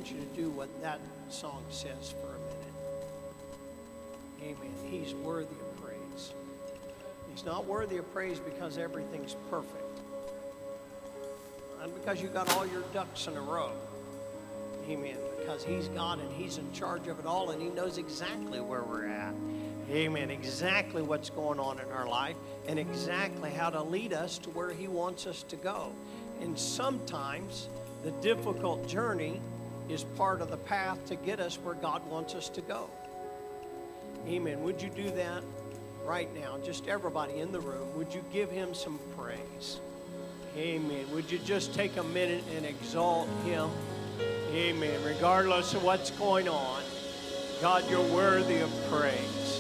want you to do what that song says for a minute. Amen. He's worthy of praise. He's not worthy of praise because everything's perfect. Not because you got all your ducks in a row. Amen. Because He's God and He's in charge of it all, and He knows exactly where we're at. Amen. Exactly what's going on in our life and exactly how to lead us to where He wants us to go. And sometimes the difficult journey is part of the path to get us where God wants us to go. Amen. Would you do that right now? Just everybody in the room, would you give Him some praise? Amen. Would you just take a minute and exalt Him? Amen. Regardless of what's going on, God, you're worthy of praise.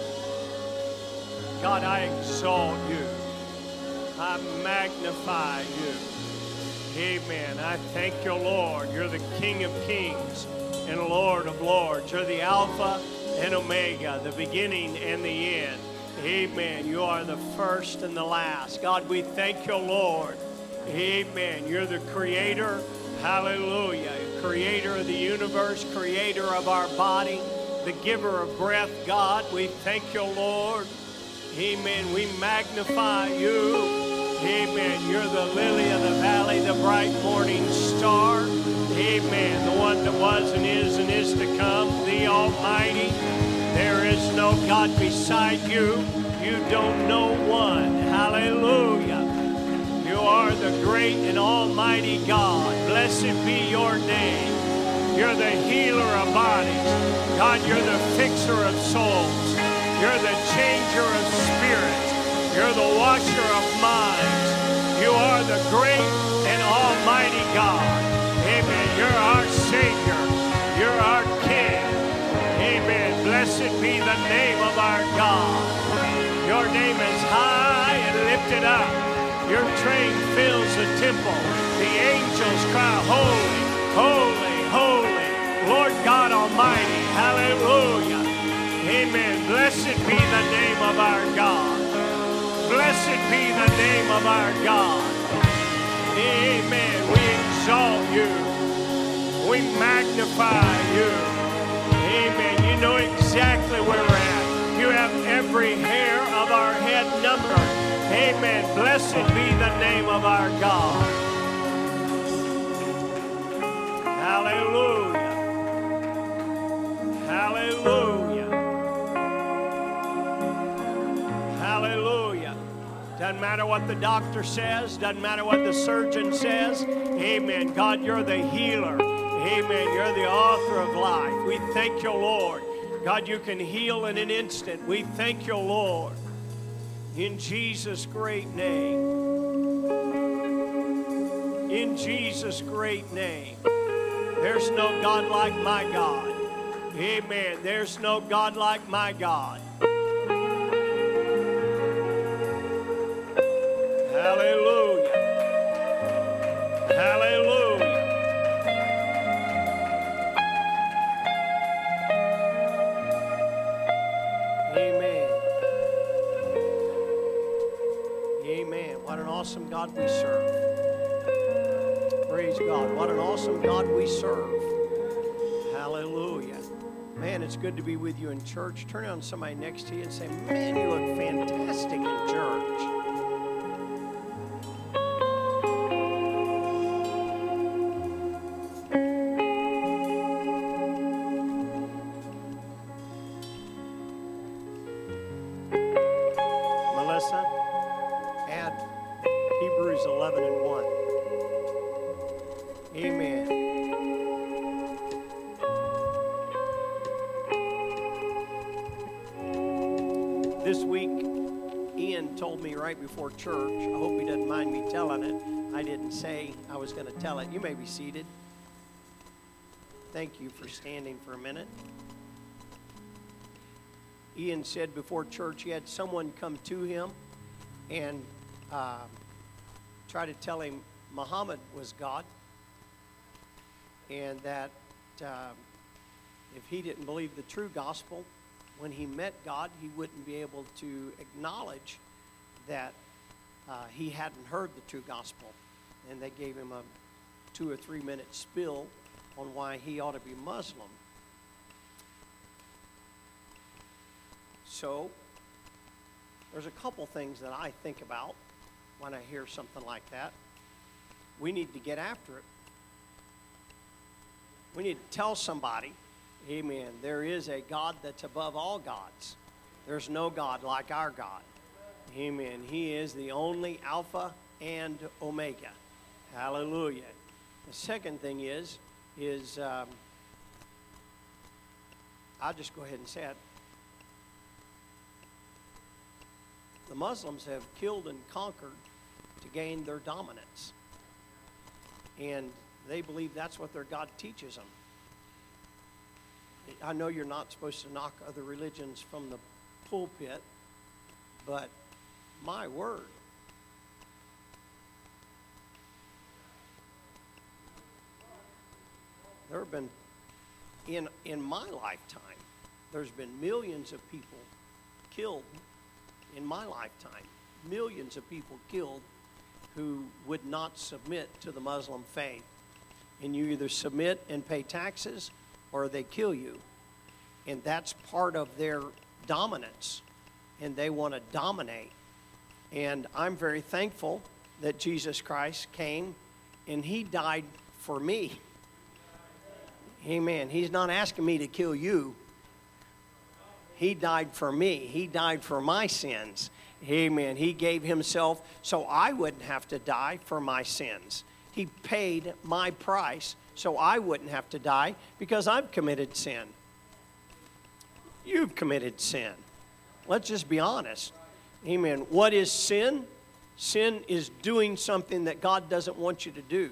God, I exalt you. I magnify you. Amen. I thank you, Lord. You're the King of kings and Lord of lords. You're the Alpha and Omega, the beginning and the end. Amen. You are the first and the last. God, we thank you, Lord. Amen. You're the creator. Hallelujah. Creator of the universe, creator of our body, the giver of breath. God, we thank you, Lord. Amen. We magnify you. Amen. You're the lily of the valley, the bright morning star. Amen. The one that was and is to come, the Almighty. There is no God beside you. You don't know one. Hallelujah. You are the great and almighty God. Blessed be your name. You're the healer of bodies. God, you're the fixer of souls. You're the changer of spirits. You're the washer of minds. You are the great and almighty God. Amen. You're our Savior. You're our King. Amen. Blessed be the name of our God. Your name is high and lifted up. Your train fills the temple. The angels cry, holy, holy, holy, Lord God Almighty. Hallelujah. Amen. Blessed be the name of our God. Blessed be the name of our God. Amen. We exalt you. We magnify you. Amen. You know exactly where we're at. You have every hair of our head numbered. Amen. Blessed be the name of our God. Hallelujah. Hallelujah. Hallelujah. Doesn't matter what the doctor says. Doesn't matter what the surgeon says. Amen. God, you're the healer. Amen. You're the author of life. We thank you, Lord. God, you can heal in an instant. We thank you, Lord. In Jesus' great name. In Jesus' great name. There's no God like my God. Amen. There's no God like my God. Hallelujah. Hallelujah. Amen. Amen. What an awesome God we serve. Praise God. What an awesome God we serve. Hallelujah. Man, it's good to be with you in church. Turn on somebody next to you and say, man, you look fantastic in church. Melissa, add Hebrews 11 and 1. Amen. This week, Ian told me right before church, I hope he doesn't mind me telling it. I didn't say I was going to tell it. You may be seated. Thank you for standing for a minute. Ian said before church he had someone come to him and try to tell him Muhammad was God, and that if he didn't believe the true gospel, when he met God, he wouldn't be able to acknowledge that he hadn't heard the true gospel. And they gave him a 2 or 3 minute spill on why he ought to be Muslim. So, there's a couple things that I think about when I hear something like that. We need to get after it. We need to tell somebody, amen, there is a God that's above all gods. There's no God like our God. Amen. He is the only Alpha and Omega. Hallelujah. The second thing is I'll just go ahead and say it. The Muslims have killed and conquered to gain their dominance. And they believe that's what their God teaches them. I know you're not supposed to knock other religions from the pulpit, but my word. There have been, in my lifetime, there's been millions of people killed in my lifetime. Millions of people killed who would not submit to the Muslim faith. And you either submit and pay taxes or they kill you. And that's part of their dominance. And they want to dominate. And I'm very thankful that Jesus Christ came and he died for me. Amen. He's not asking me to kill you. He died for me. He died for my sins. Amen. He gave himself so I wouldn't have to die for my sins. He paid my price so I wouldn't have to die because I've committed sin. You've committed sin. Let's just be honest. Amen. What is sin? Sin is doing something that God doesn't want you to do.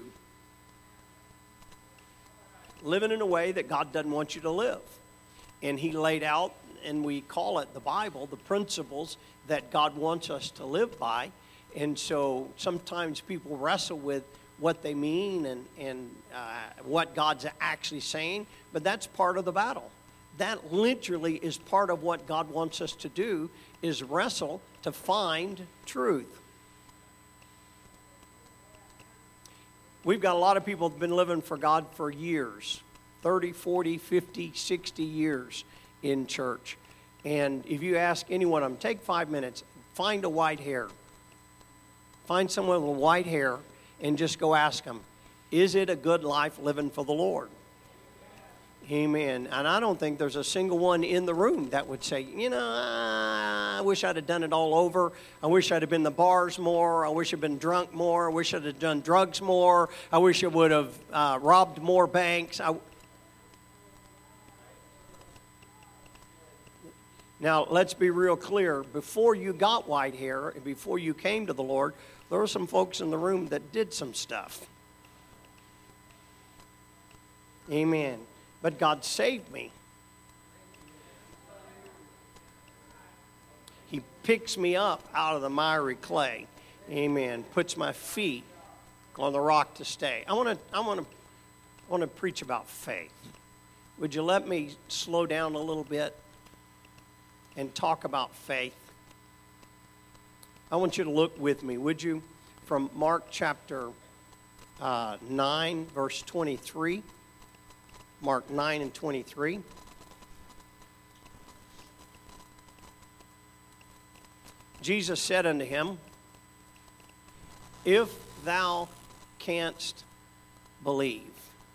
Living in a way that God doesn't want you to live. And he laid out, and we call it the Bible, the principles that God wants us to live by. And so sometimes people wrestle with what they mean and what God's actually saying, but that's part of the battle. That literally is part of what God wants us to do, is wrestle to find truth. We've got a lot of people who have been living for God for years, 30, 40, 50, 60 years in church. And if you ask any one of them, take 5 minutes, find a white hair. Find someone with white hair and just go ask them, is it a good life living for the Lord? Amen. And I don't think there's a single one in the room that would say, I wish I'd have done it all over. I wish I'd have been in the bars more. I wish I'd been drunk more. I wish I'd have done drugs more. I wish I would have robbed more banks. Now, let's be real clear. Before you got white hair, and before you came to the Lord, there were some folks in the room that did some stuff. Amen. But God saved me. He picks me up out of the miry clay. Amen. Puts my feet on the rock to stay. I want to preach about faith. Would you let me slow down a little bit and talk about faith? I want you to look with me, would you, from Mark chapter 9, verse 23. Mark 9 and 23. Jesus said unto him, if thou canst believe,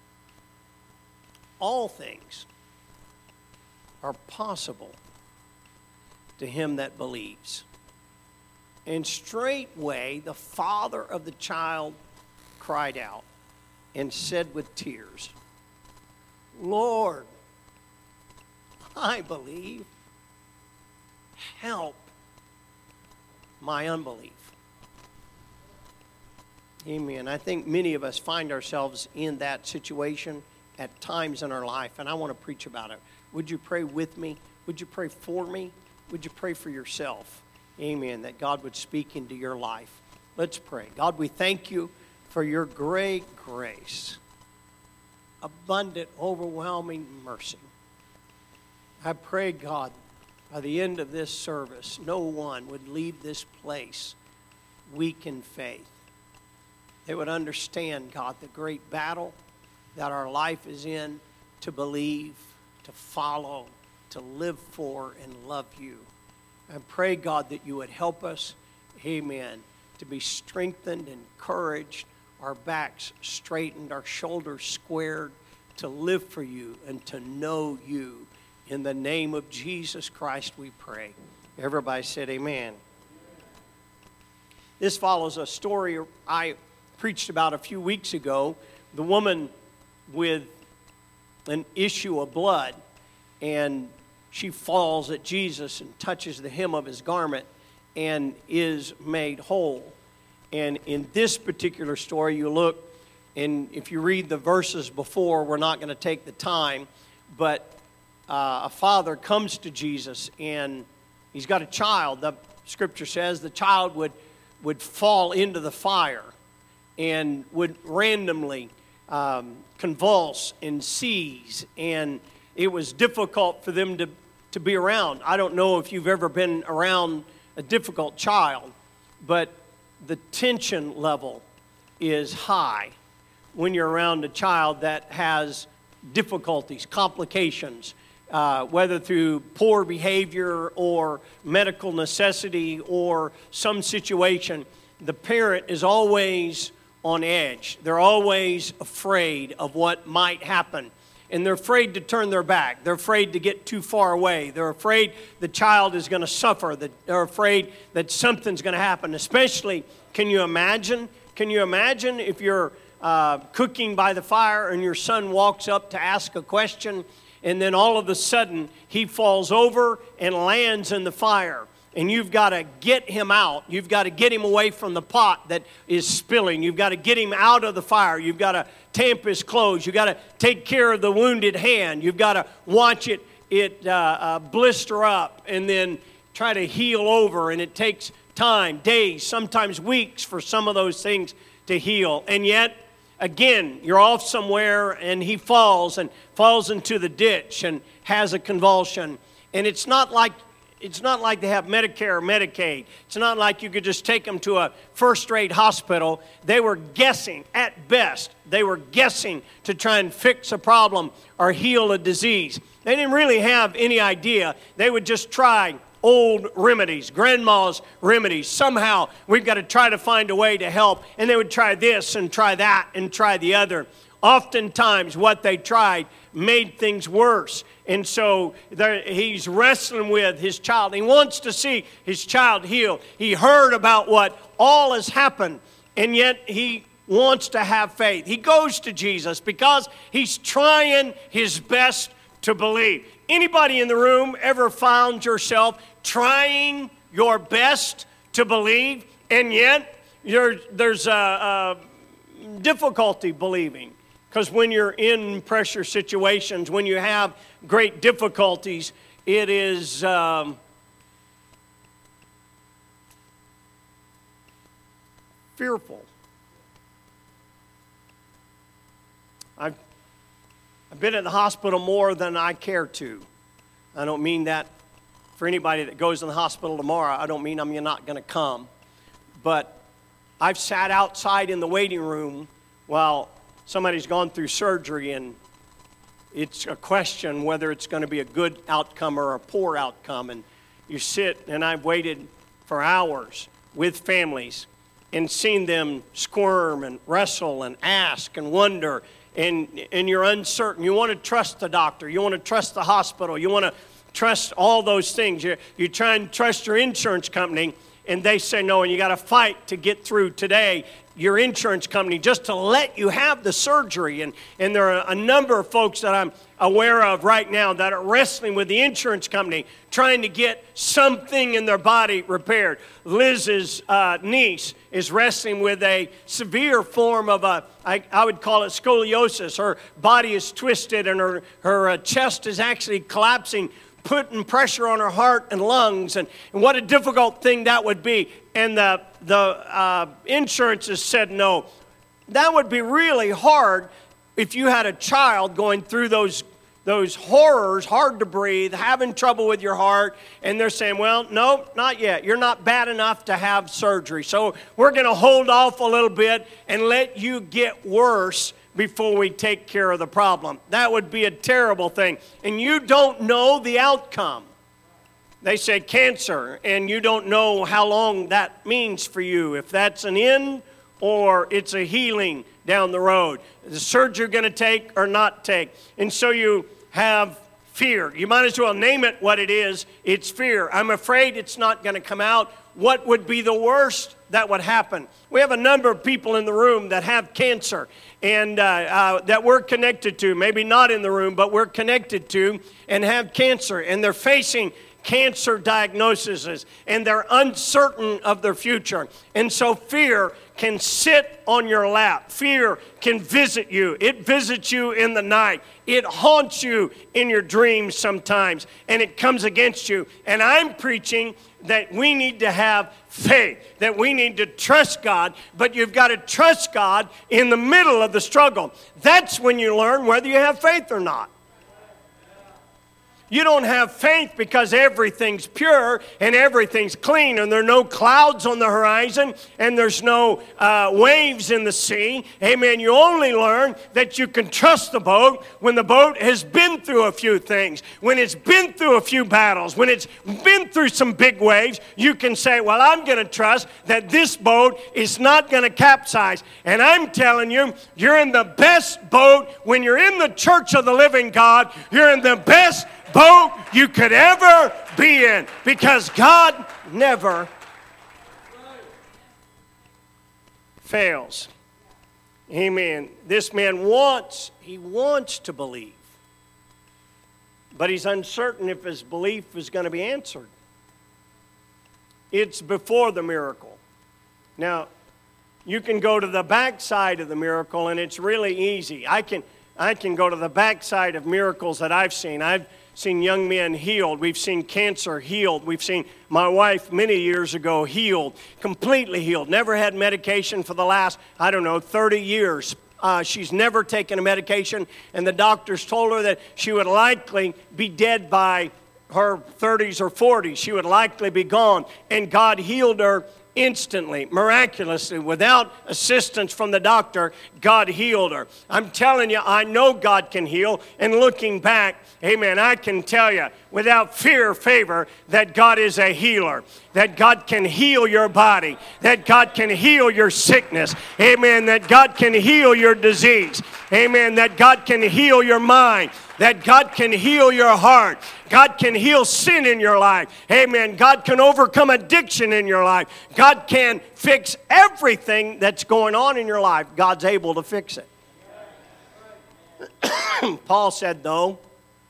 all things are possible to him that believes. And straightway the father of the child cried out and said with tears, Lord, I believe. Help my unbelief. Amen. I think many of us find ourselves in that situation at times in our life, and I want to preach about it. Would you pray with me? Would you pray for me? Would you pray for yourself? Amen. That God would speak into your life. Let's pray. God, we thank you for your great grace. Abundant, overwhelming mercy. I pray, God, by the end of this service, no one would leave this place weak in faith. They would understand, God, the great battle that our life is in to believe, to follow, to live for, and love you. I pray, God, that you would help us, amen, to be strengthened, encouraged, our backs straightened, our shoulders squared, to live for you and to know you. In the name of Jesus Christ we pray. Everybody said amen. This follows a story I preached about a few weeks ago. The woman with an issue of blood, and she falls at Jesus and touches the hem of his garment and is made whole. And in this particular story, you look, and if you read the verses before, we're not going to take the time, but a father comes to Jesus, and he's got a child. The scripture says the child would fall into the fire and would randomly convulse and seize, and it was difficult for them to be around. I don't know if you've ever been around a difficult child, but the tension level is high when you're around a child that has difficulties, complications, whether through poor behavior or medical necessity or some situation. The parent is always on edge. They're always afraid of what might happen. And they're afraid to turn their back. They're afraid to get too far away. They're afraid the child is going to suffer. They're afraid that something's going to happen. Especially, can you imagine if you're cooking by the fire and your son walks up to ask a question, and then all of a sudden he falls over and lands in the fire. And you've got to get him out. You've got to get him away from the pot that is spilling. You've got to get him out of the fire. You've got to tamp his clothes. You've got to take care of the wounded hand. You've got to watch it blister up and then try to heal over. And it takes time, days, sometimes weeks for some of those things to heal. And yet, again, you're off somewhere and he falls into the ditch and has a convulsion. And it's not like they have Medicare or Medicaid. It's not like you could just take them to a first-rate hospital. They were guessing, at best, to try and fix a problem or heal a disease. They didn't really have any idea. They would just try old remedies, grandma's remedies. Somehow, we've got to try to find a way to help. And they would try this and try that and try the other. Oftentimes, what they tried made things worse. And so he's wrestling with his child. He wants to see his child healed. He heard about what all has happened, and yet he wants to have faith. He goes to Jesus because he's trying his best to believe. Anybody in the room ever found yourself trying your best to believe, and yet there's a difficulty believing? Because when you're in pressure situations, when you have great difficulties, it is fearful. I've been at the hospital more than I care to. I don't mean that for anybody that goes in the hospital tomorrow. I don't mean I'm not going to come. But I've sat outside in the waiting room while somebody's gone through surgery, and it's a question whether it's going to be a good outcome or a poor outcome. And you sit, and I've waited for hours with families and seen them squirm and wrestle and ask and wonder, and you're uncertain. You want to trust the doctor. You want to trust the hospital. You want to trust all those things. You try and trust your insurance company, and they say no, and you got to fight to get through today your insurance company just to let you have the surgery. And there are a number of folks that I'm aware of right now that are wrestling with the insurance company trying to get something in their body repaired. Liz's niece is wrestling with a severe form of I would call it scoliosis. Her body is twisted and her chest is actually collapsing, putting pressure on her heart and lungs, and what a difficult thing that would be. And the insurance has said no. That would be really hard if you had a child going through those horrors, hard to breathe, having trouble with your heart, and they're saying, well, no, not yet. You're not bad enough to have surgery. So we're going to hold off a little bit and let you get worse before we take care of the problem. That would be a terrible thing. And you don't know the outcome. They say cancer, and you don't know how long that means for you, if that's an end or it's a healing down the road. The surgery going to take or not take. And so you have fear. You might as well name it what it is. It's fear. I'm afraid it's not going to come out. What would be the worst that would happen? We have a number of people in the room that have cancer and that we're connected to. Maybe not in the room, but we're connected to and have cancer. And they're facing cancer diagnoses, and they're uncertain of their future. And so fear can sit on your lap. Fear can visit you. It visits you in the night. It haunts you in your dreams sometimes, and it comes against you. And I'm preaching that we need to have faith, that we need to trust God, but you've got to trust God in the middle of the struggle. That's when you learn whether you have faith or not. You don't have faith because everything's pure and everything's clean and there are no clouds on the horizon and there's no waves in the sea. Amen. You only learn that you can trust the boat when the boat has been through a few things, when it's been through a few battles, when it's been through some big waves. You can say, well, I'm going to trust that this boat is not going to capsize. And I'm telling you, you're in the best boat when you're in the church of the living God. You're in the best boat you could ever be in, because God never fails. Amen. This man wants to believe, but he's uncertain if his belief is going to be answered. It's before the miracle. Now, you can go to the backside of the miracle, and it's really easy. I can go to the backside of miracles that I've seen. I've seen young men healed. We've seen cancer healed. We've seen my wife many years ago healed, completely healed. Never had medication for the last, 30 years. She's never taken a medication, and the doctors told her that she would likely be dead by her 30s or 40s. She would likely be gone, and God healed her instantly, miraculously, without assistance from the doctor. God healed her. I'm telling you, I know God can heal, and looking back, amen, I can tell you without fear or favor that God is a healer, that God can heal your body, that God can heal your sickness, amen, that God can heal your disease, amen, that God can heal your mind, that God can heal your heart. God can heal sin in your life. Amen. God can overcome addiction in your life. God can fix everything that's going on in your life. God's able to fix it. Paul said, though,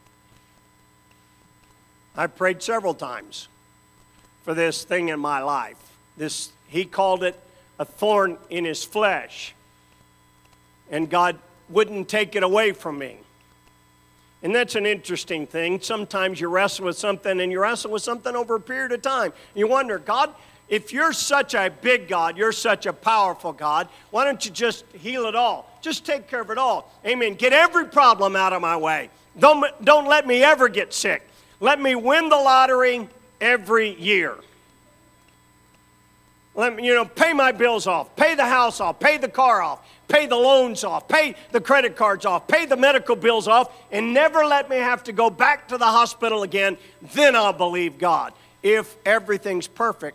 I prayed several times for this thing in my life. He called it a thorn in his flesh. And God wouldn't take it away from me. And that's an interesting thing. Sometimes you wrestle with something, and you wrestle with something over a period of time. You wonder, God, if you're such a big God, you're such a powerful God, why don't you just heal it all? Just take care of it all. Amen. Get every problem out of my way. Don't let me ever get sick. Let me win the lottery every year. Let me, pay my bills off, pay the house off, pay the car off, pay the loans off, pay the credit cards off, pay the medical bills off, and never let me have to go back to the hospital again. Then I'll believe God. If everything's perfect,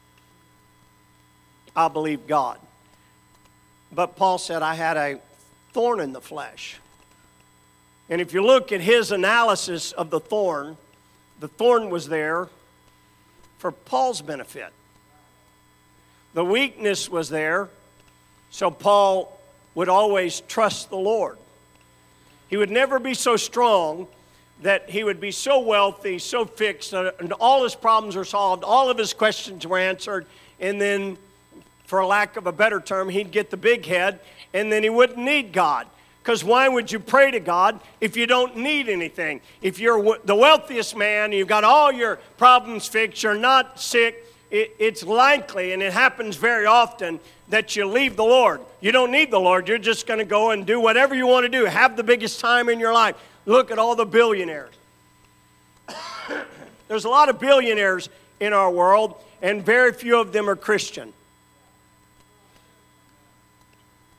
I'll believe God. But Paul said, I had a thorn in the flesh. And if you look at his analysis of the thorn was there for Paul's benefit. The weakness was there, so Paul would always trust the Lord. He would never be so strong that he would be so wealthy, so fixed, and all his problems were solved, all of his questions were answered, and then, for a lack of a better term, he'd get the big head, and then he wouldn't need God. Because why would you pray to God if you don't need anything? If you're the wealthiest man, you've got all your problems fixed, you're not sick, it's likely, and it happens very often, that you leave the Lord. You don't need the Lord. You're just going to go and do whatever you want to do. Have the biggest time in your life. Look at all the billionaires. There's a lot of billionaires in our world, and very few of them are Christian.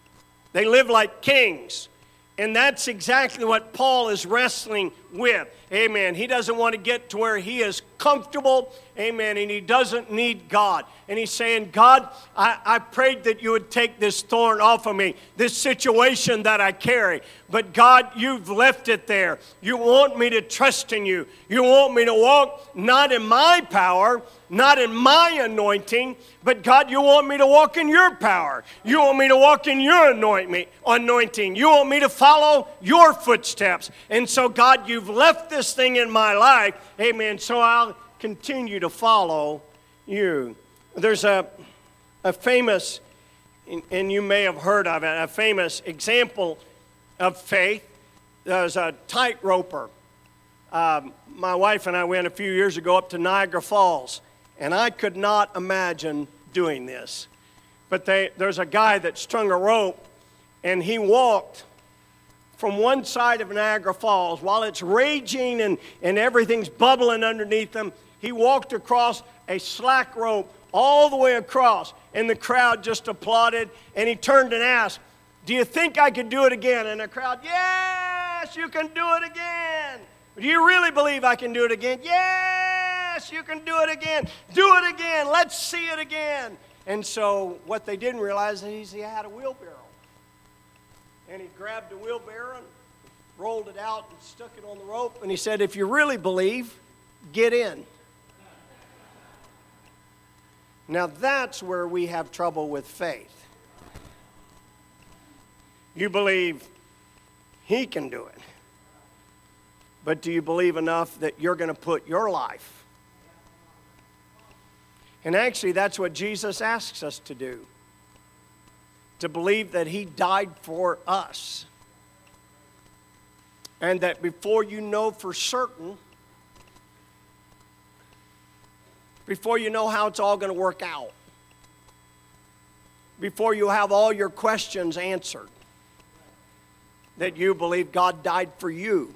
They live like kings. And that's exactly what Paul is wrestling with. Amen. He doesn't want to get to where he is comfortable. Amen. And he doesn't need God. And he's saying, God, I prayed that you would take this thorn off of me, this situation that I carry. But God, you've left it there. You want me to trust in you. You want me to walk not in my power, not in my anointing, but God, you want me to walk in your power. You want me to walk in your anointing. You want me to follow your footsteps. And so, God, you've left this thing in my life. Amen. So I'll continue to follow you. There's a famous, and you may have heard of it, a famous example of faith. There's a tightroper. My wife and I went a few years ago up to Niagara Falls, and I could not imagine doing this. But there's a guy that strung a rope, and he walked from one side of Niagara Falls while it's raging and everything's bubbling underneath him. He walked across a slack rope all the way across, and the crowd just applauded, and he turned and asked, do you think I could do it again? And the crowd, yes, you can do it again. Do you really believe I can do it again? Yes, you can do it again. Do it again. Let's see it again. And so what they didn't realize is he had a wheelbarrow. And he grabbed the wheelbarrow and rolled it out and stuck it on the rope. And he said, if you really believe, get in. Now that's where we have trouble with faith. You believe he can do it. But do you believe enough that you're going to put your life? And actually, that's what Jesus asks us to do. To believe that he died for us. And that before you know for certain, before you know how it's all going to work out, before you have all your questions answered, that you believe God died for you.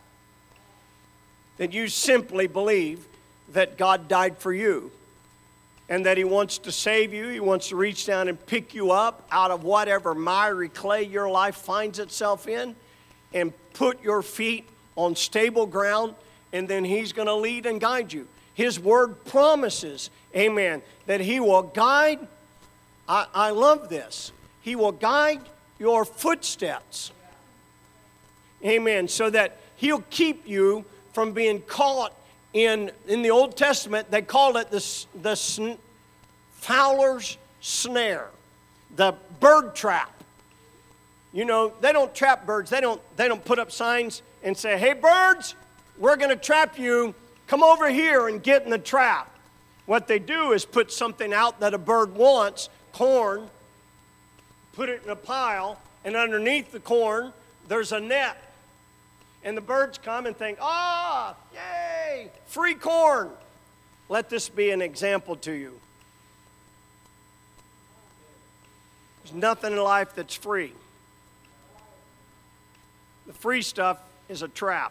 That you simply believe that God died for you. And that he wants to save you. He wants to reach down and pick you up out of whatever miry clay your life finds itself in and put your feet on stable ground, and then he's going to lead and guide you. His word promises, amen, that he will guide. I love this. He will guide your footsteps. Amen. So that he'll keep you from being caught in the Old Testament. They called it the fowler's snare, the bird trap. You know, they don't trap birds. They don't put up signs and say, hey, birds, we're going to trap you. Come over here and get in the trap. What they do is put something out that a bird wants, corn, put it in a pile, and underneath the corn, there's a net. And the birds come and think, yay, free corn. Let this be an example to you. There's nothing in life that's free. The free stuff is a trap.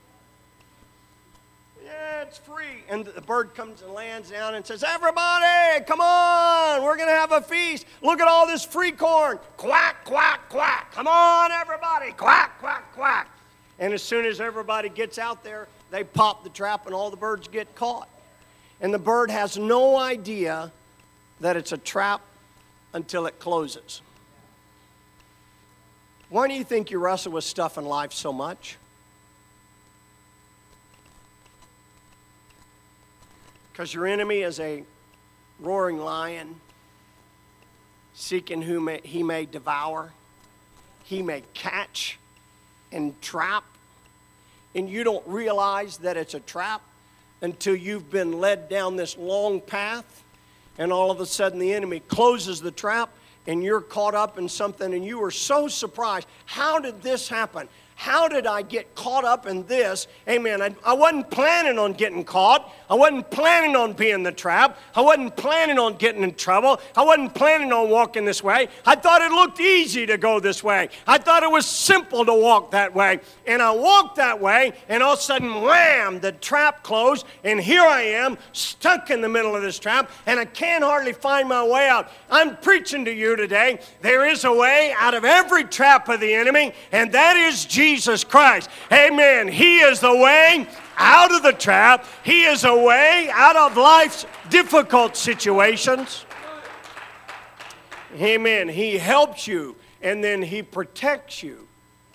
Yeah, it's free. And the bird comes and lands down and says, everybody, come on, we're going to have a feast. Look at all this free corn. Quack, quack, quack. Come on, everybody. Quack, quack, quack. And as soon as everybody gets out there, they pop the trap and all the birds get caught. And the bird has no idea that it's a trap until it closes. Why do you think you wrestle with stuff in life so much? Because your enemy is a roaring lion, seeking whom he may devour, he may catch and trap, and you don't realize that it's a trap until you've been led down this long path, and all of a sudden the enemy closes the trap and you're caught up in something and you are so surprised. How did this happen? How did I get caught up in this? Amen. I wasn't planning on getting caught. I wasn't planning on being the trap. I wasn't planning on getting in trouble. I wasn't planning on walking this way. I thought it looked easy to go this way. I thought it was simple to walk that way. And I walked that way, and all of a sudden, wham, the trap closed, and here I am, stuck in the middle of this trap, and I can't hardly find my way out. I'm preaching to you today. There is a way out of every trap of the enemy, and that is Jesus Christ. Amen. He is the way out of the trap. He is a way out of life's difficult situations. Amen. He helps you, and then he protects you.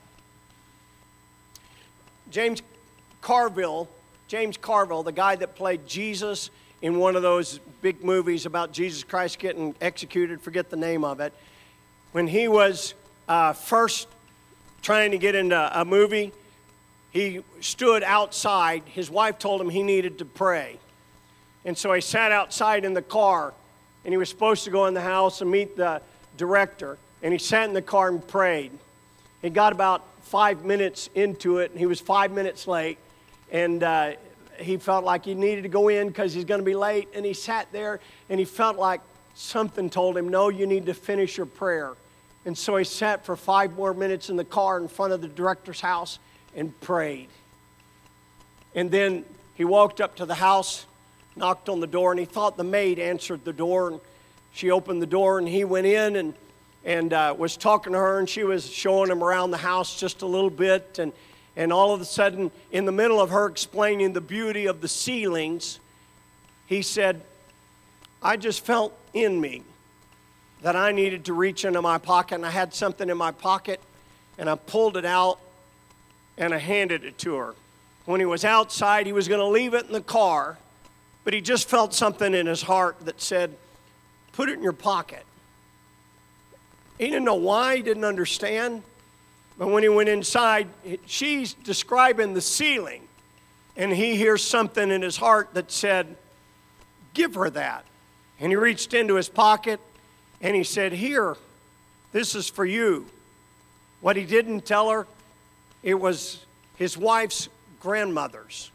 James Carville, the guy that played Jesus in one of those big movies about Jesus Christ getting executed, forget the name of it, when he was first trying to get into a movie, he stood outside. His wife told him he needed to pray. And so he sat outside in the car, and he was supposed to go in the house and meet the director. And he sat in the car and prayed. He got about 5 minutes into it, and he was 5 minutes late. And he felt like he needed to go in because he's going to be late. And he sat there, and he felt like something told him, no, you need to finish your prayer. And so he sat for 5 more minutes in the car in front of the director's house and prayed. And then he walked up to the house, knocked on the door, and he thought the maid answered the door. And she opened the door, and he went in and was talking to her, and she was showing him around the house just a little bit. And all of a sudden, in the middle of her explaining the beauty of the ceilings, he said, I just felt in me that I needed to reach into my pocket, and I had something in my pocket, and I pulled it out, and I handed it to her. When he was outside, he was going to leave it in the car, but he just felt something in his heart that said, put it in your pocket. He didn't know why, he didn't understand, but when he went inside, she's describing the ceiling, and he hears something in his heart that said, give her that. And he reached into his pocket, and he said, here, this is for you. What he didn't tell her, it was his wife's grandmother's.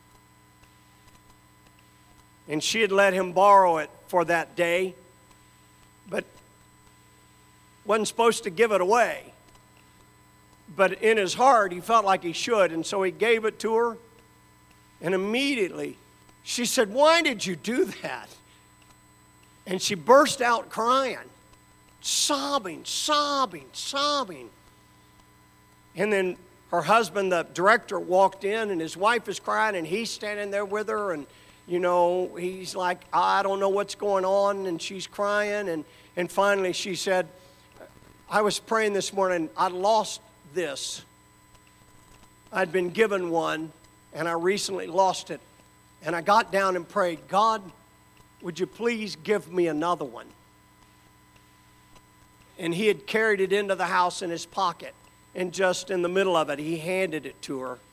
And she had let him borrow it for that day, but wasn't supposed to give it away. But in his heart, he felt like he should, and so he gave it to her. And immediately, she said, why did you do that? And she burst out crying. Sobbing. And then her husband, the director, walked in, and his wife is crying, and he's standing there with her, and, you know, he's like, I don't know what's going on, and she's crying, and finally she said, I was praying this morning, I lost this. I'd been given one, and I recently lost it, and I got down and prayed, God, would you please give me another one? And he had carried it into the house in his pocket. And just in the middle of it, he handed it to her.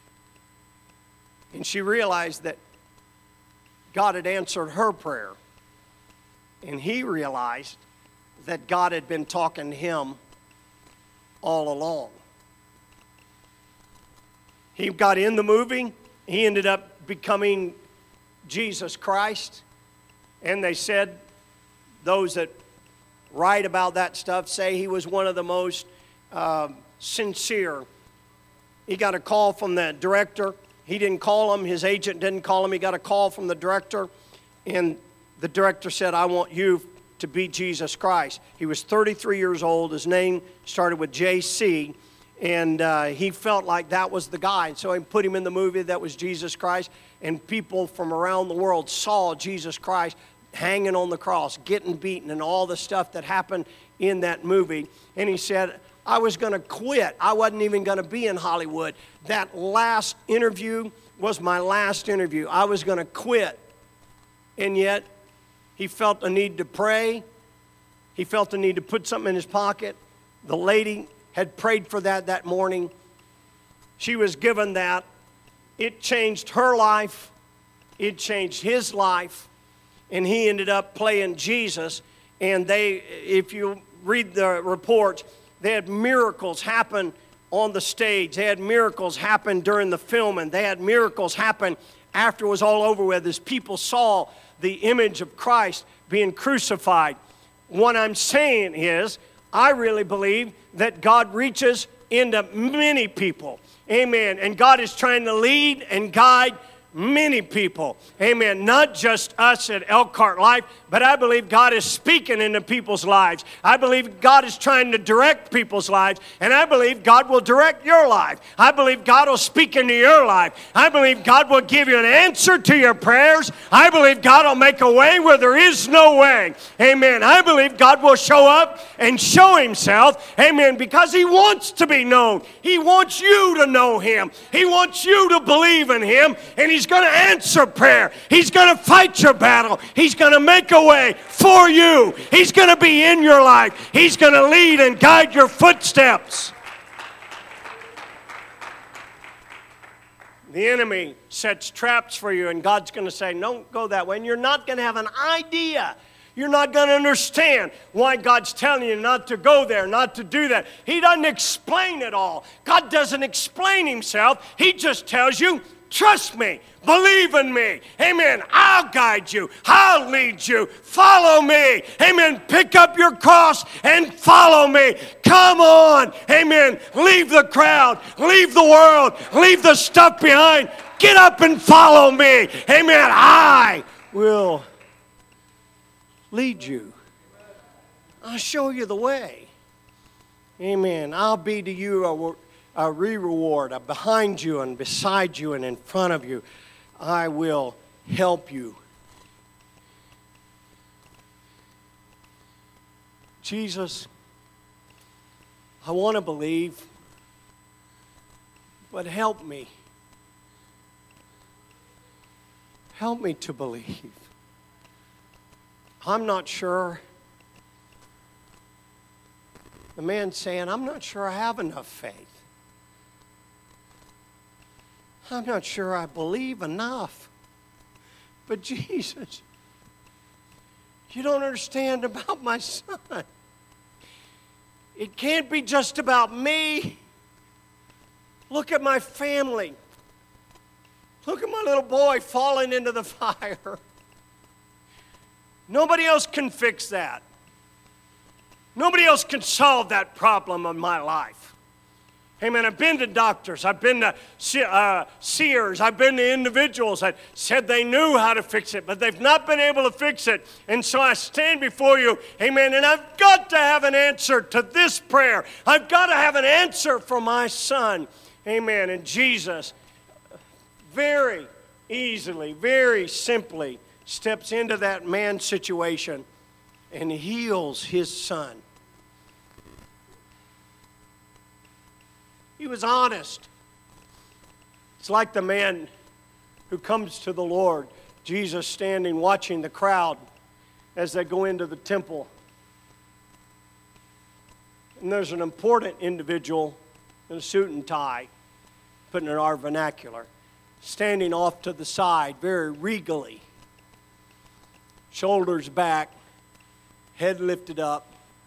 And she realized that God had answered her prayer. And he realized that God had been talking to him all along. He got in the movie. He ended up becoming Jesus Christ. And they said, those that write about that stuff say he was one of the most sincere. He got a call from the director. He didn't call him. His agent didn't call him. He got a call from the director, and the director said, I want you to be Jesus Christ. He was 33 years old. His name started with J.C., and he felt like that was the guy. So he put him in the movie that was Jesus Christ, and people from around the world saw Jesus Christ hanging on the cross, getting beaten, and all the stuff that happened in that movie. And he said, I was going to quit. I wasn't even going to be in Hollywood. That last interview was my last interview. I was going to quit. And yet, he felt the need to pray. He felt the need to put something in his pocket. The lady had prayed for that morning. She was given that. It changed her life. It changed his life. And he ended up playing Jesus. And if you read the reports, they had miracles happen on the stage. They had miracles happen during the filming. They had miracles happen after it was all over with as people saw the image of Christ being crucified. What I'm saying is, I really believe that God reaches into many people. Amen. And God is trying to lead and guide many people. Amen. Not just us at Elkhart Life, but I believe God is speaking into people's lives. I believe God is trying to direct people's lives, and I believe God will direct your life. I believe God will speak into your life. I believe God will give you an answer to your prayers. I believe God will make a way where there is no way. Amen. I believe God will show up and show himself. Amen. Because he wants to be known. He wants you to know him. He wants you to believe in him, and he's going to answer prayer. He's going to fight your battle. He's going to make a way for you. He's going to be in your life. He's going to lead and guide your footsteps. The enemy sets traps for you, and God's going to say, don't go that way. And you're not going to have an idea. You're not going to understand why God's telling you not to go there, not to do that. He doesn't explain it all. God doesn't explain himself. He just tells you, trust me. Believe in me. Amen. I'll guide you. I'll lead you. Follow me. Amen. Pick up your cross and follow me. Come on. Amen. Leave the crowd. Leave the world. Leave the stuff behind. Get up and follow me. Amen. I will lead you. I'll show you the way. Amen. I'll be to you a reward, behind you and beside you and in front of you. I will help you. Jesus, I want to believe, but help me. Help me to believe. I'm not sure. The man's saying, I'm not sure I have enough faith. I'm not sure I believe enough. But Jesus, you don't understand about my son. It can't be just about me. Look at my family. Look at my little boy falling into the fire. Nobody else can fix that. Nobody else can solve that problem of my life. Amen. I've been to doctors. I've been to seers. I've been to individuals that said they knew how to fix it, but they've not been able to fix it. And so I stand before you, amen, and I've got to have an answer to this prayer. I've got to have an answer for my son. Amen. And Jesus very easily, very simply steps into that man's situation and heals his son. He was honest. It's like the man who comes to the Lord, Jesus standing watching the crowd as they go into the temple. And there's an important individual in a suit and tie, putting in our vernacular, standing off to the side very regally, shoulders back, head lifted up,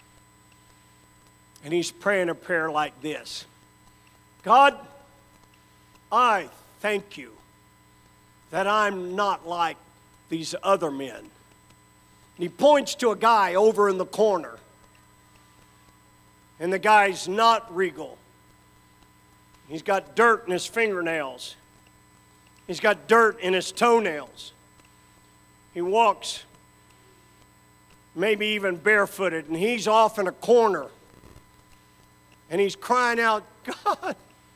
and he's praying a prayer like this. God, I thank you that I'm not like these other men. And he points to a guy over in the corner. And the guy's not regal. He's got dirt in his fingernails. He's got dirt in his toenails. He walks maybe even barefooted, and he's off in a corner. And he's crying out, God,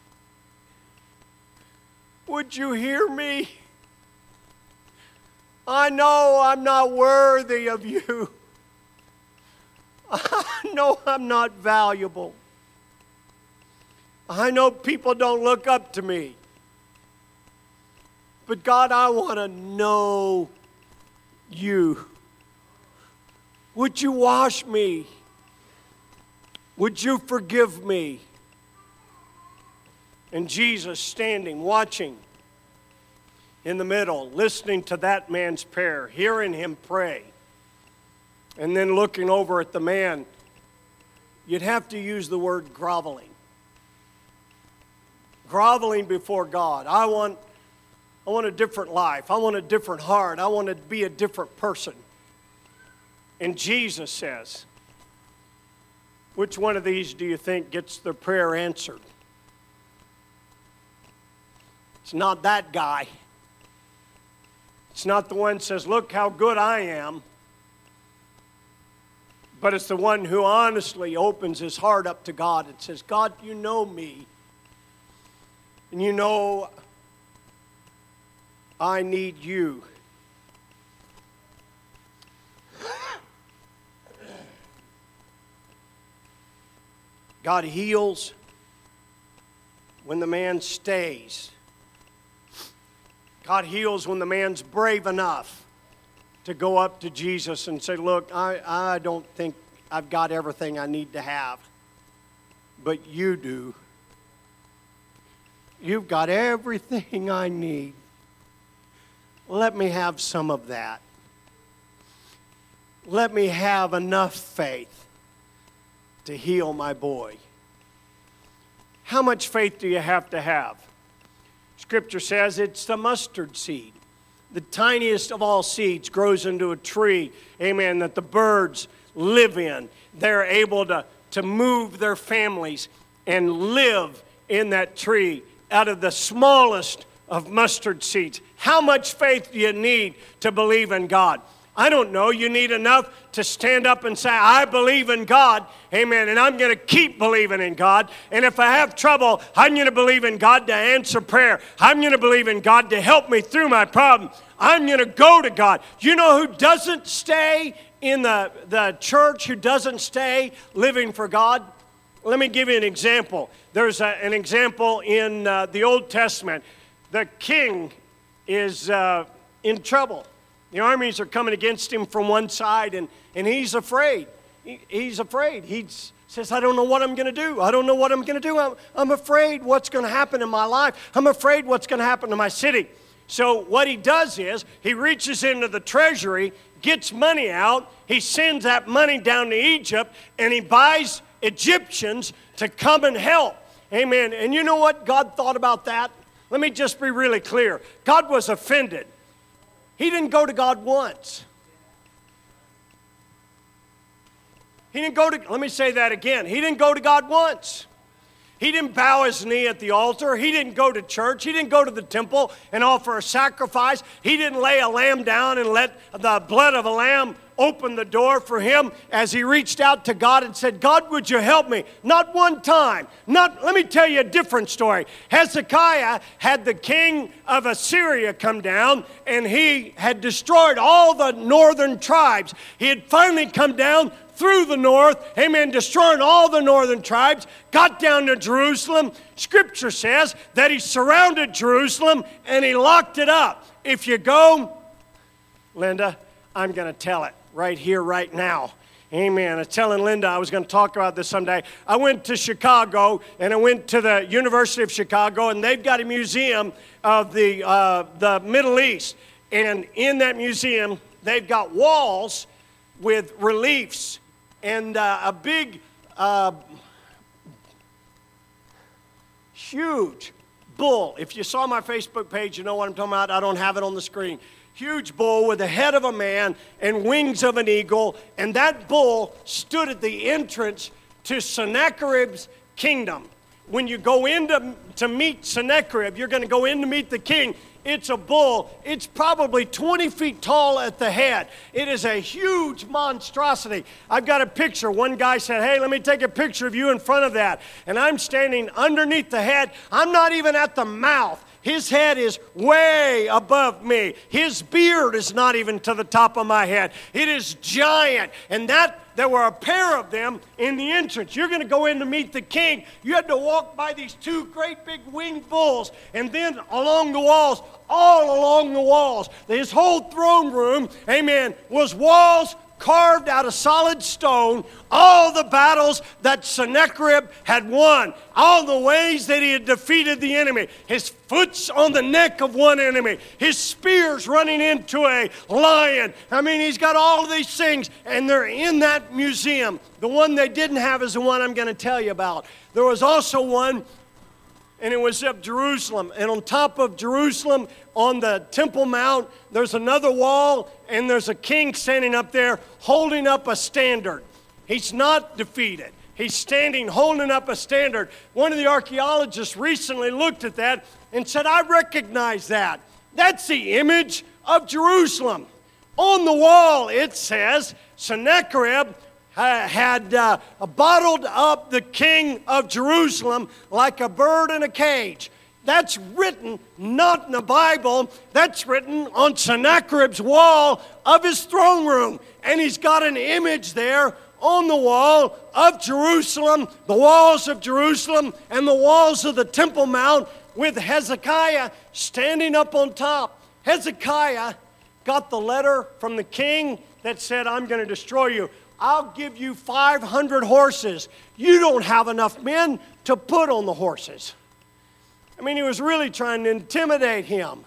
would you hear me? I know I'm not worthy of you. I know I'm not valuable. I know people don't look up to me. But God, I want to know you. Would you wash me? Would you forgive me? And Jesus standing, watching in the middle, listening to that man's prayer, hearing him pray, and then looking over at the man, you'd have to use the word groveling. groveling before God. I want a different life. I want a different heart. I want to be a different person. And Jesus says, which one of these do you think gets their prayer answered? It's not that guy. It's not the one that says, look how good I am. But it's the one who honestly opens his heart up to God and says, God, you know me. And you know I need you. God heals when the man stays. God heals when the man's brave enough to go up to Jesus and say, look, I don't think I've got everything I need to have, but you do. You've got everything I need. Let me have some of that. Let me have enough faith to heal my boy. How much faith do you have to have? Scripture says it's the mustard seed. The tiniest of all seeds grows into a tree, amen, that the birds live in. They're able to move their families and live in that tree out of the smallest of mustard seeds. How much faith do you need to believe in God? I don't know. You need enough to stand up and say, I believe in God, amen, and I'm going to keep believing in God. And if I have trouble, I'm going to believe in God to answer prayer. I'm going to believe in God to help me through my problem. I'm going to go to God. You know who doesn't stay in the church, who doesn't stay living for God? Let me give you an example. There's an example in the Old Testament. The king is in trouble. The armies are coming against him from one side, and he's afraid. He's afraid. He says, I don't know what I'm going to do. I don't know what I'm going to do. I'm afraid what's going to happen in my life. I'm afraid what's going to happen to my city. So what he does is he reaches into the treasury, gets money out. He sends that money down to Egypt, and he buys Egyptians to come and help. Amen. And you know what God thought about that? Let me just be really clear. God was offended. He didn't go to God once. Let me say that again. He didn't go to God once. He didn't bow his knee at the altar. He didn't go to church. He didn't go to the temple and offer a sacrifice. He didn't lay a lamb down and let the blood of a lamb open the door for him as he reached out to God and said, God, would you help me? Not one time. Let me tell you a different story. Hezekiah had the king of Assyria come down, and he had destroyed all the northern tribes. He had finally come down through the north, amen, destroying all the northern tribes, got down to Jerusalem. Scripture says that he surrounded Jerusalem and he locked it up. If you go, Linda, I'm going to tell it right here, right now. Amen. I was telling Linda I was going to talk about this someday. I went to Chicago, and I went to the University of Chicago, and they've got a museum of the Middle East. And in that museum, they've got walls with reliefs and a big, huge bull. If you saw my Facebook page, you know what I'm talking about. I don't have it on the screen. Huge bull with the head of a man and wings of an eagle. And that bull stood at the entrance to Sennacherib's kingdom. When you go in to meet Sennacherib, you're going to go in to meet the king. It's a bull. It's probably 20 feet tall at the head. It is a huge monstrosity. I've got a picture. One guy said, hey, let me take a picture of you in front of that. And I'm standing underneath the head. I'm not even at the mouth. His head is way above me. His beard is not even to the top of my head. It is giant. And there were a pair of them in the entrance. You're going to go in to meet the king. You had to walk by these two great big winged bulls. And then along the walls, all along the walls, his whole throne room, amen, was walls carved out of solid stone, all the battles that Sennacherib had won, all the ways that he had defeated the enemy. His foot's on the neck of one enemy. His spear's running into a lion. I mean, he's got all of these things, and they're in that museum. The one they didn't have is the one I'm going to tell you about. There was also one and it was of Jerusalem. And on top of Jerusalem, on the Temple Mount, there's another wall, and there's a king standing up there holding up a standard. He's not defeated. He's standing, holding up a standard. One of the archaeologists recently looked at that and said, I recognize that. That's the image of Jerusalem. On the wall, it says, Sennacherib had bottled up the king of Jerusalem like a bird in a cage. That's written not in the Bible. That's written on Sennacherib's wall of his throne room. And he's got an image there on the wall of Jerusalem, the walls of Jerusalem and the walls of the Temple Mount, with Hezekiah standing up on top. Hezekiah got the letter from the king that said, I'm going to destroy you. I'll give you 500 horses. You don't have enough men to put on the horses. I mean, he was really trying to intimidate him.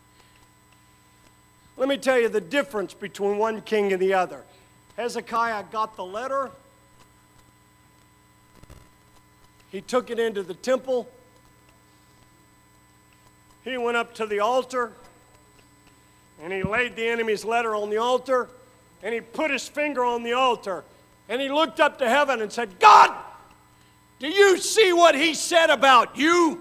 Let me tell you the difference between one king and the other. Hezekiah got the letter. He took it into the temple. He went up to the altar, and he laid the enemy's letter on the altar, and he put his finger on the altar, and he looked up to heaven and said, God, do you see what he said about you?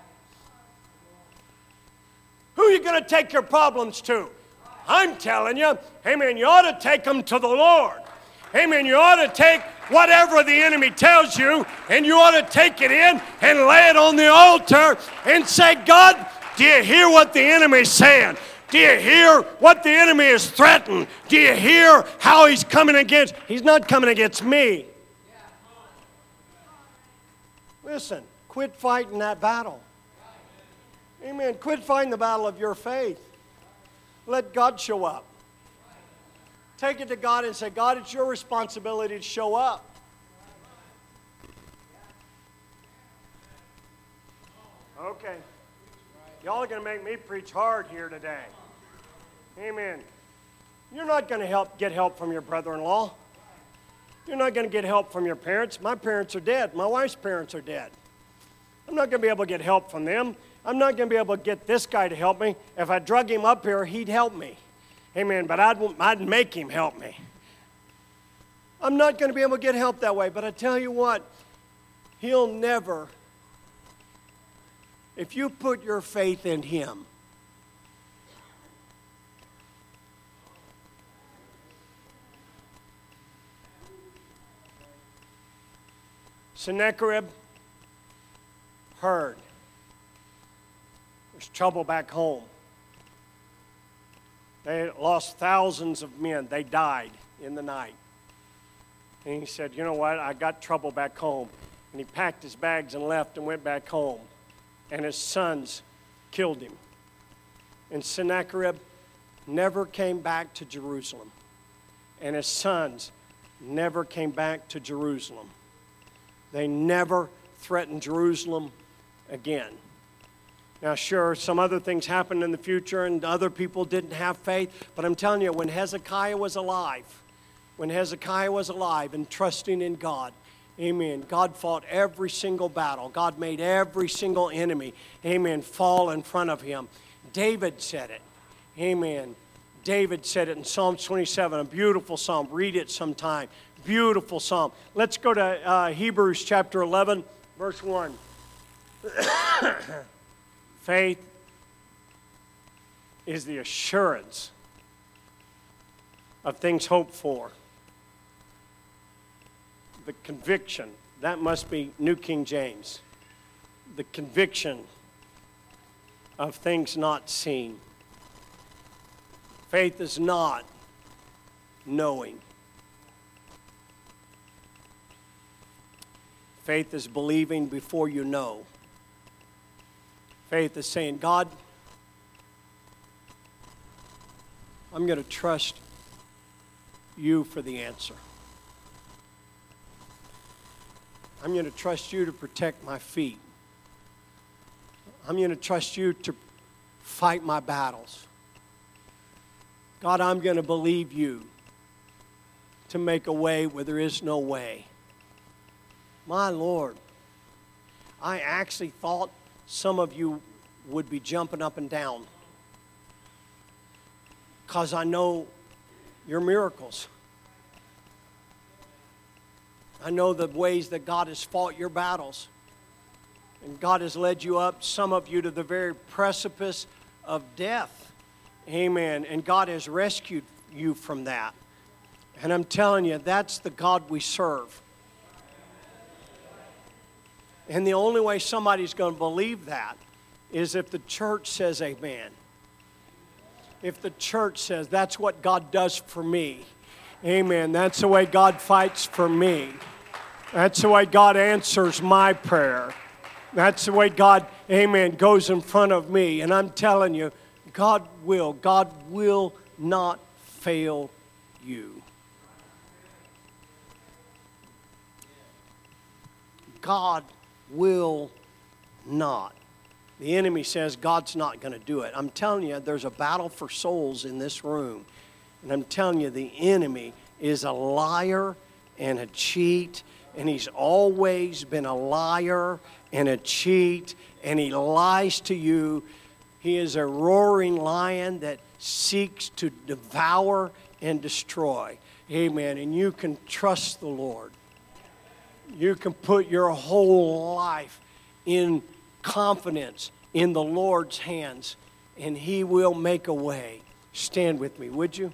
Who are you going to take your problems to? I'm telling you, amen, you ought to take them to the Lord. Amen, you ought to take whatever the enemy tells you, and you ought to take it in and lay it on the altar and say, God, do you hear what the enemy is saying? Do you hear what the enemy is threatening? Do you hear how he's coming against? He's not coming against me. Listen, quit fighting that battle. Amen. Quit fighting the battle of your faith. Let God show up. Take it to God and say, God, it's your responsibility to show up. Okay. Y'all are going to make me preach hard here today. Amen. You're not going to get help from your brother-in-law. You're not going to get help from your parents. My parents are dead. My wife's parents are dead. I'm not going to be able to get help from them. I'm not going to be able to get this guy to help me. If I drug him up here, he'd help me. Amen. But I'd make him help me. I'm not going to be able to get help that way. But I tell you what, he'll never, if you put your faith in him, Sennacherib heard there's trouble back home. They lost thousands of men. They died in the night. And he said, you know what? I got trouble back home. And he packed his bags and left and went back home. And his sons killed him. And Sennacherib never came back to Jerusalem. And his sons never came back to Jerusalem. They never threatened Jerusalem again. Now, sure, some other things happened in the future and other people didn't have faith, but I'm telling you, when Hezekiah was alive and trusting in God, amen, God fought every single battle. God made every single enemy, amen, fall in front of him. David said it, amen. David said it in Psalm 27, a beautiful psalm. Read it sometime. Beautiful psalm. Let's go to Hebrews chapter 11, verse 1. Faith is the assurance of things hoped for. The conviction, that must be New King James. The conviction of things not seen. Faith is not knowing. Faith is believing before you know. Faith is saying, God, I'm going to trust you for the answer. I'm going to trust you to protect my feet. I'm going to trust you to fight my battles. God, I'm going to believe you to make a way where there is no way. My Lord, I actually thought some of you would be jumping up and down, because I know your miracles. I know the ways that God has fought your battles. And God has led you up, some of you, to the very precipice of death. Amen. And God has rescued you from that. And I'm telling you, that's the God we serve. And the only way somebody's going to believe that is if the church says amen. If the church says, that's what God does for me. Amen. That's the way God fights for me. That's the way God answers my prayer. That's the way God, amen, goes in front of me. And I'm telling you, God will not fail you. God will not. The enemy says God's not going to do it. I'm telling you, there's a battle for souls in this room. And I'm telling you, the enemy is a liar and a cheat. And he's always been a liar and a cheat. And he lies to you. He is a roaring lion that seeks to devour and destroy. Amen. And you can trust the Lord. You can put your whole life in confidence in the Lord's hands, and He will make a way. Stand with me, would you?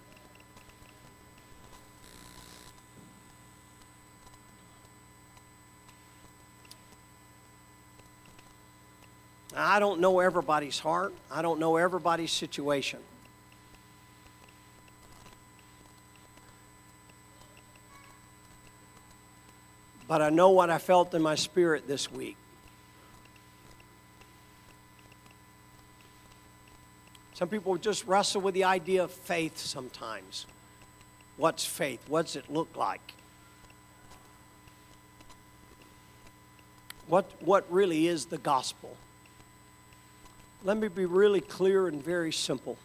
I don't know everybody's heart. I don't know everybody's situation. But I know what I felt in my spirit this week. Some people just wrestle with the idea of faith sometimes. What's faith? What does it look like? What really is the gospel? Let me be really clear and very simple.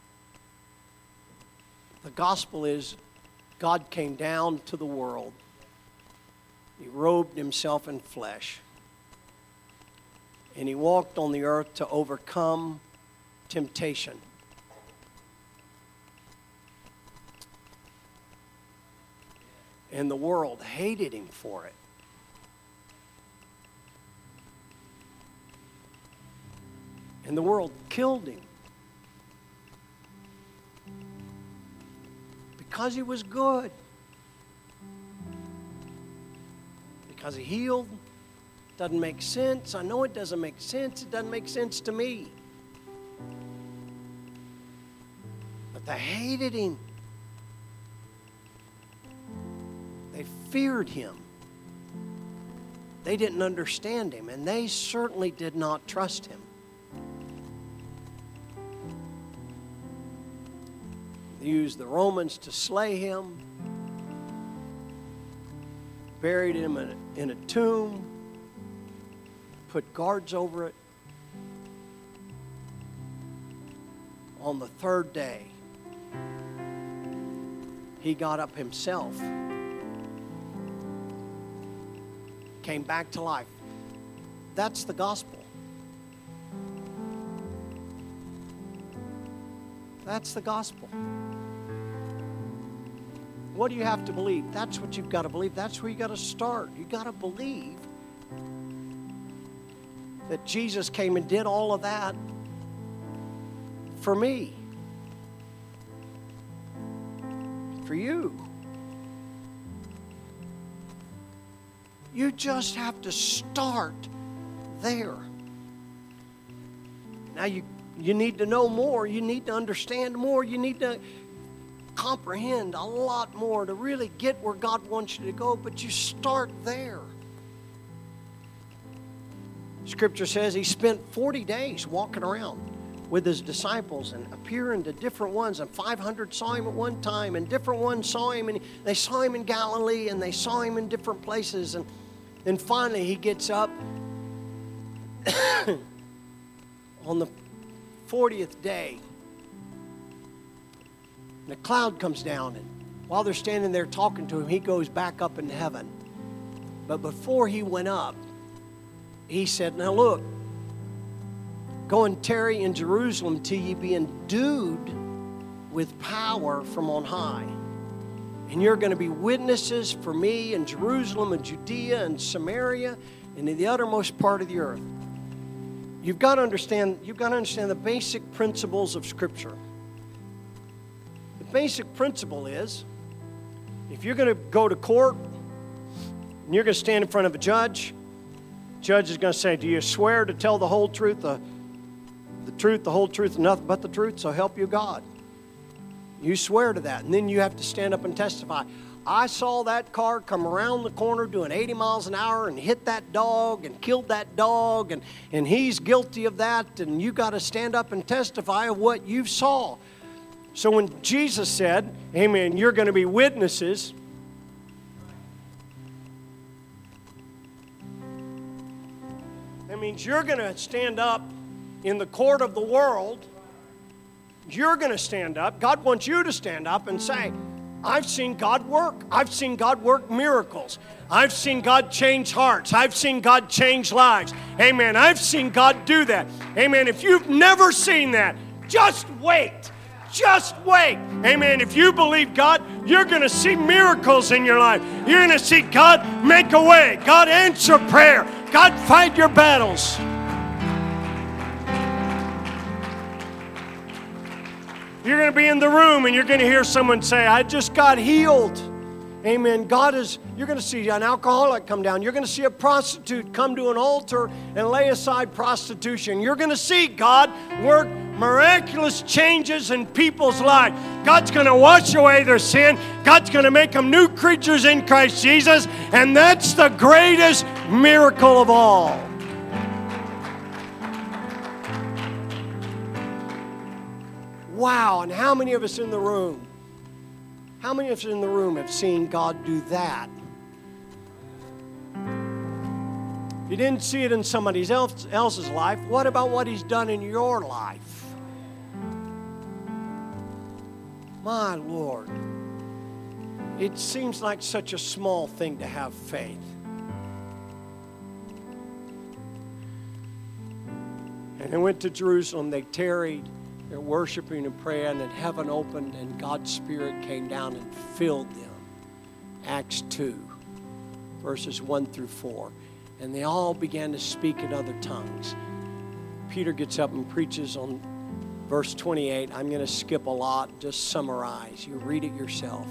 The gospel is God came down to the world. He robed himself in flesh. And he walked on the earth to overcome temptation. And the world hated him for it. And the world killed him. Because he was good. Because he healed. Doesn't make sense. I know it doesn't make sense. It doesn't make sense to me. But they hated him. They feared him. They didn't understand him, and they certainly did not trust him. They used the Romans to slay him, buried him in a tomb, put guards over it. On the third day, he got up himself, came back to life. That's the gospel. That's the gospel. What do you have to believe? That's what you've got to believe. That's where you got to start. You got to believe that Jesus came and did all of that for me. For you. You just have to start there. Now you need to know more. You need to understand more. You need to comprehend a lot more to really get where God wants you to go, but you start there. Scripture says he spent 40 days walking around with his disciples and appearing to different ones, and 500 saw him at one time, and different ones saw him, and they saw him in Galilee, and they saw him in different places, and then finally he gets up on the 40th day. And the cloud comes down, and while they're standing there talking to him, he goes back up into heaven. But before he went up, he said, now look, Go and tarry in Jerusalem till ye be endued with power from on high. And you're going to be witnesses for me in Jerusalem and Judea and Samaria and in the uttermost part of the earth. You've got to understand the basic principles of Scripture. The basic principle is, if you're going to go to court and you're going to stand in front of a judge, the judge is going to say, do you swear to tell the whole truth, the truth, the whole truth, and nothing but the truth, so help you God? You swear to that, and then you have to stand up and testify. I saw that car come around the corner doing 80 miles an hour and hit that dog and killed that dog, and he's guilty of that, and you got to stand up and testify of what you saw. So when Jesus said, amen, you're going to be witnesses, that means you're going to stand up in the court of the world. You're going to stand up. God wants you to stand up and say, I've seen God work. I've seen God work miracles. I've seen God change hearts. I've seen God change lives. Amen. I've seen God do that. Amen. If you've never seen that, just wait. Just wait. Amen. If you believe God, you're going to see miracles in your life. You're going to see God make a way. God answer prayer. God fight your battles. You're going to be in the room and you're going to hear someone say, I just got healed. Amen. You're going to see an alcoholic come down. You're going to see a prostitute come to an altar and lay aside prostitution. You're going to see God work miraculous changes in people's lives. God's going to wash away their sin. God's going to make them new creatures in Christ Jesus. And that's the greatest miracle of all. Wow, and how many of us in the room? How many of us in the room have seen God do that? If you didn't see it in somebody else's life, what about what He's done in your life? My Lord, it seems like such a small thing to have faith. And they went to Jerusalem, they tarried. They're worshiping and praying, and then heaven opened, and God's Spirit came down and filled them. Acts 2, verses 1 through 4. And they all began to speak in other tongues. Peter gets up and preaches on verse 28. I'm going to skip a lot, just summarize. You read it yourself.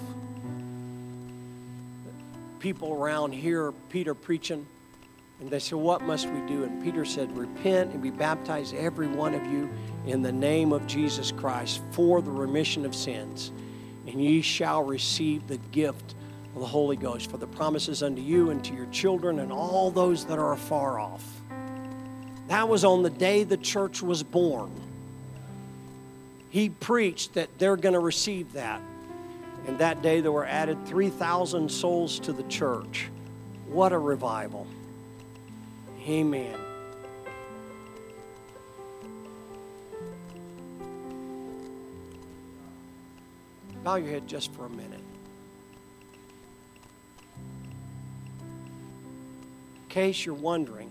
People around hear Peter preaching, and they said, what must we do? And Peter said, repent and be baptized, every one of you, in the name of Jesus Christ for the remission of sins, and ye shall receive the gift of the Holy Ghost, for the promises unto you and to your children and all those that are afar off. That was on the day the church was born. He preached that they're going to receive that. And that day there were added 3,000 souls to the church. What a revival. Amen. Bow your head just for a minute. In case you're wondering,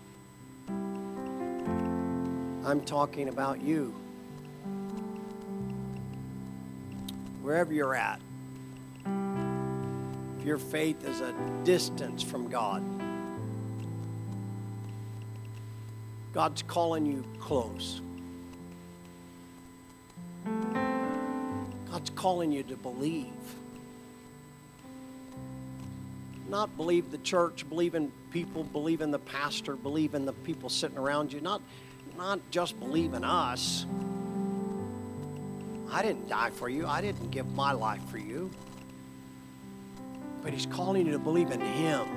I'm talking about you. Wherever you're at, if your faith is a distance from God, God's calling you close. God's calling you to believe. Not believe the church, believe in people, believe in the pastor, believe in the people sitting around you. Not just believe in us. I didn't die for you. I didn't give my life for you. But He's calling you to believe in Him.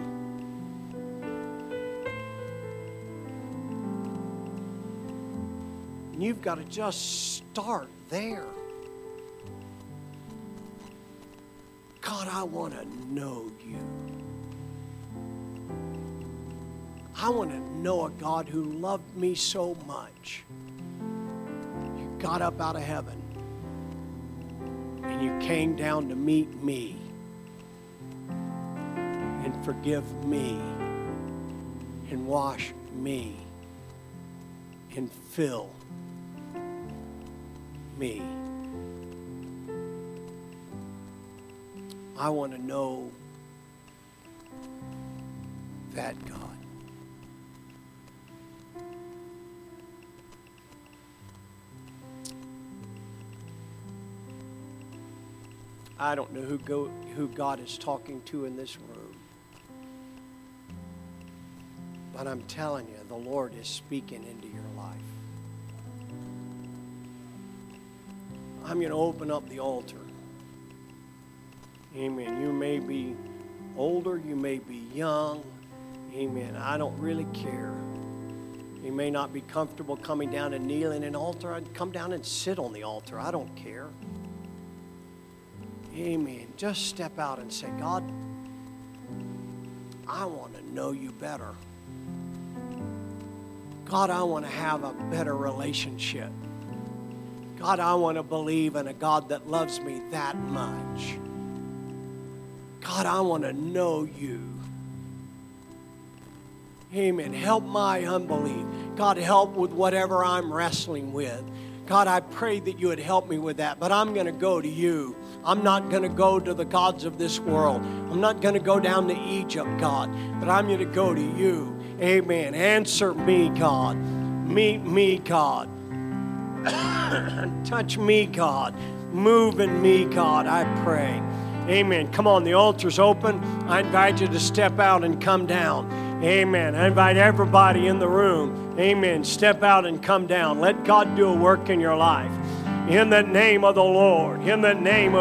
And you've got to just start there. God, I want to know you. I want to know a God who loved me so much. You got up out of heaven and you came down to meet me and forgive me and wash me and fill me. I want to know that God. I don't know who God is talking to in this room. But I'm telling you, the Lord is speaking into your life. I'm going to open up the altar. Amen. You may be older, you may be young. Amen. I don't really care. You may not be comfortable coming down and kneeling in the altar. I'd come down and sit on the altar. I don't care. Amen. Just step out and say, God, I want to know you better. God, I want to have a better relationship. God, I want to believe in a God that loves me that much. God, I want to know you. Amen. Help my unbelief. God, help with whatever I'm wrestling with. God, I pray that you would help me with that, but I'm going to go to you. I'm not going to go to the gods of this world. I'm not going to go down to Egypt, God, but I'm going to go to you. Amen. Answer me, God. Meet me, God. Touch me, God. Move in me, God, I pray. Amen. Come on, the altar's open. I invite you to step out and come down. Amen. I invite everybody in the room. Amen. Step out and come down. Let God do a work in your life. In the name of the Lord. In the name of